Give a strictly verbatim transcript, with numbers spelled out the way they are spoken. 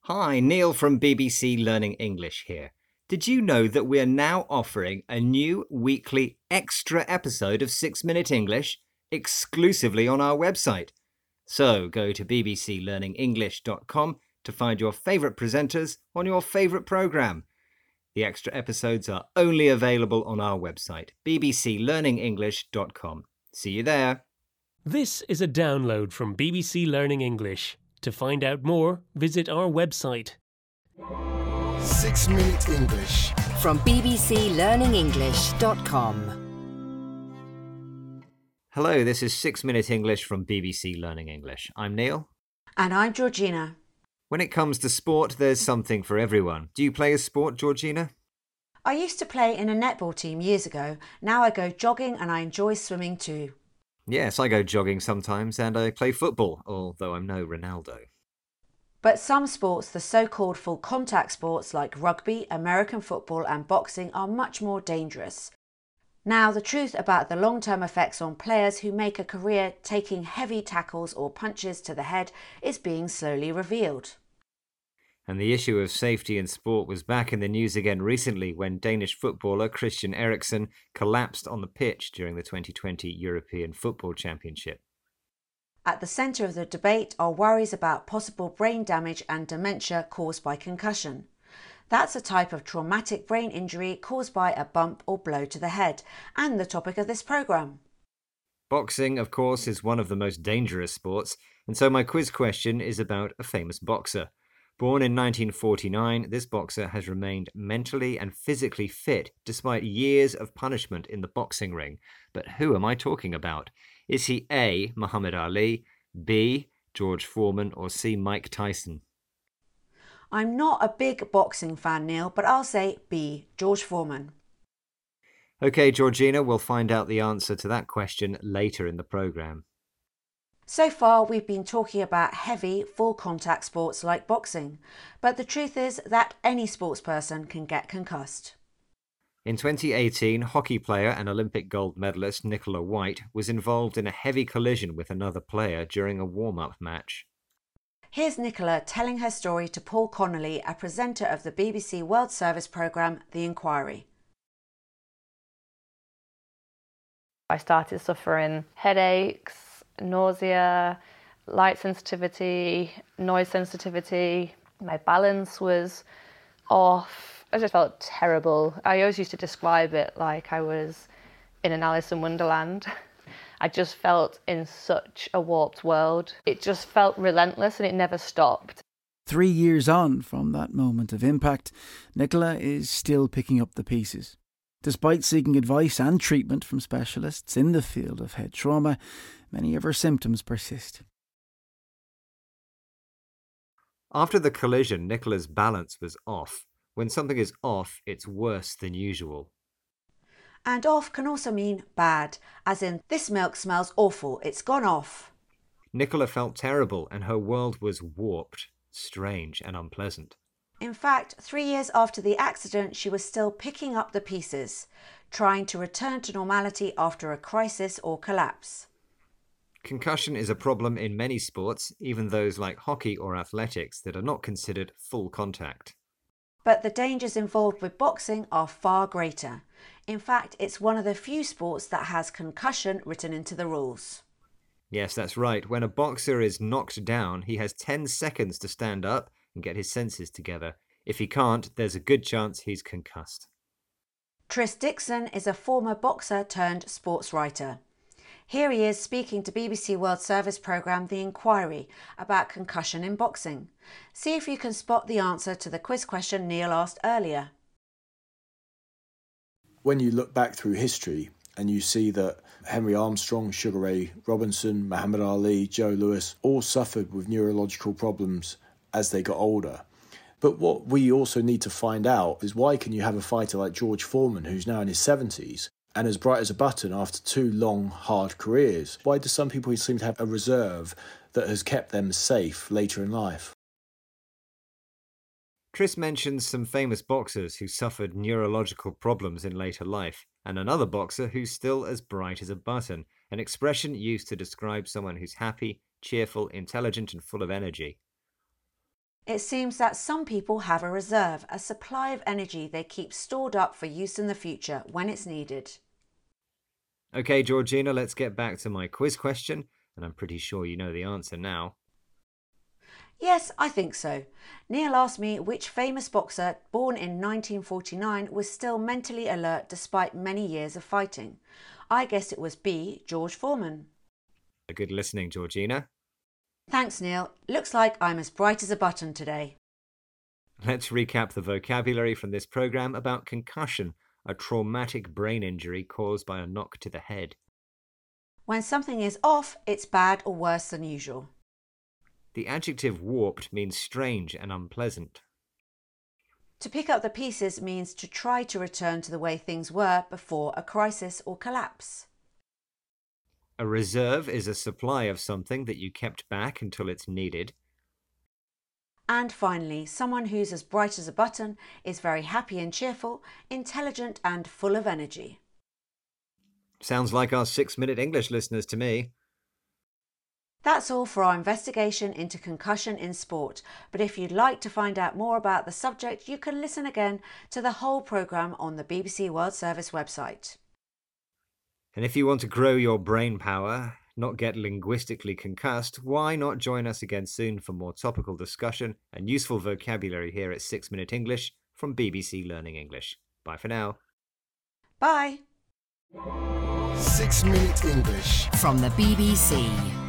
Hi, Neil from B B C Learning English here. Did you know that we are now offering a new weekly extra episode of six minute English exclusively on our website? So go to b b c learning english dot com to find your favourite presenters on your favourite programme. The extra episodes are only available on our website, b b c learning english dot com. See you there. This is a download from B B C Learning English. To find out more, visit our website. Six Minute English from b b c learning english dot com. Hello, this is six minute English from B B C Learning English. I'm Neil. And I'm Georgina. When it comes to sport, there's something for everyone. Do you play a sport, Georgina? I used to play in a netball team years ago. Now I go jogging and I enjoy swimming too. Yes, I go jogging sometimes and I play football, although I'm no Ronaldo. But some sports, the so-called full contact sports like rugby, American football and boxing are much more dangerous. Now, the truth about the long-term effects on players who make a career taking heavy tackles or punches to the head is being slowly revealed. And the issue of safety in sport was back in the news again recently when Danish footballer Christian Eriksen collapsed on the pitch during the twenty twenty European Football Championship. At the centre of the debate are worries about possible brain damage and dementia caused by concussion. That's a type of traumatic brain injury caused by a bump or blow to the head, and the topic of this programme. Boxing, of course, is one of the most dangerous sports, and so my quiz question is about a famous boxer. Born in nineteen forty-nine, this boxer has remained mentally and physically fit despite years of punishment in the boxing ring. But who am I talking about? Is he A. Muhammad Ali, B. George Foreman, or C. Mike Tyson? I'm not a big boxing fan, Neil, but I'll say B. George Foreman. OK, Georgina, we'll find out the answer to that question later in the programme. So far, we've been talking about heavy, full-contact sports like boxing, but the truth is that any sportsperson can get concussed. In twenty eighteen, hockey player and Olympic gold medalist Nicola White was involved in a heavy collision with another player during a warm-up match. Here's Nicola telling her story to Paul Connolly, a presenter of the B B C World Service programme, The Inquiry. I started suffering headaches, nausea, light sensitivity, noise sensitivity. My balance was off. I just felt terrible. I always used to describe it like I was in an Alice in Wonderland. I just felt in such a warped world. It just felt relentless and it never stopped. Three years on from that moment of impact, Nicola is still picking up the pieces. Despite seeking advice and treatment from specialists in the field of head trauma, many of her symptoms persist. After the collision, Nicola's balance was off. When something is off, it's worse than usual. And off can also mean bad, as in, this milk smells awful, it's gone off. Nicola felt terrible and her world was warped, strange and unpleasant. In fact, three years after the accident, she was still picking up the pieces, trying to return to normality after a crisis or collapse. Concussion is a problem in many sports, even those like hockey or athletics that are not considered full contact. But the dangers involved with boxing are far greater. In fact, it's one of the few sports that has concussion written into the rules. Yes, that's right. When a boxer is knocked down, he has ten seconds to stand up and get his senses together. If he can't, there's a good chance he's concussed. Tris Dixon is a former boxer turned sports writer. Here he is speaking to B B C World Service programme The Inquiry about concussion in boxing. See if you can spot the answer to the quiz question Neil asked earlier. When you look back through history and you see that Henry Armstrong, Sugar Ray Robinson, Muhammad Ali, Joe Louis all suffered with neurological problems as they got older. But what we also need to find out is why can you have a fighter like George Foreman, who's now in his seventies, and as bright as a button after two long, hard careers? Why do some people seem to have a reserve that has kept them safe later in life? Tris mentions some famous boxers who suffered neurological problems in later life, and another boxer who's still as bright as a button, an expression used to describe someone who's happy, cheerful, intelligent and full of energy. It seems that some people have a reserve, a supply of energy they keep stored up for use in the future when it's needed. Okay, Georgina, let's get back to my quiz question, and I'm pretty sure you know the answer now. Yes, I think so. Neil asked me which famous boxer born in nineteen forty-nine was still mentally alert despite many years of fighting. I guessed it was B, George Foreman. Good listening, Georgina. Thanks, Neil. Looks like I'm as bright as a button today. Let's recap the vocabulary from this programme about concussion, a traumatic brain injury caused by a knock to the head. When something is off, it's bad or worse than usual. The adjective warped means strange and unpleasant. To pick up the pieces means to try to return to the way things were before a crisis or collapse. A reserve is a supply of something that you kept back until it's needed. And finally, someone who's as bright as a button is very happy and cheerful, intelligent and full of energy. Sounds like our six-minute English listeners to me. That's all for our investigation into concussion in sport, but if you'd like to find out more about the subject, you can listen again to the whole programme on the B B C World Service website. And if you want to grow your brain power, not get linguistically concussed, why not join us again soon for more topical discussion and useful vocabulary here at six minute English from B B C Learning English. Bye for now. Bye. six minute English From the B B C.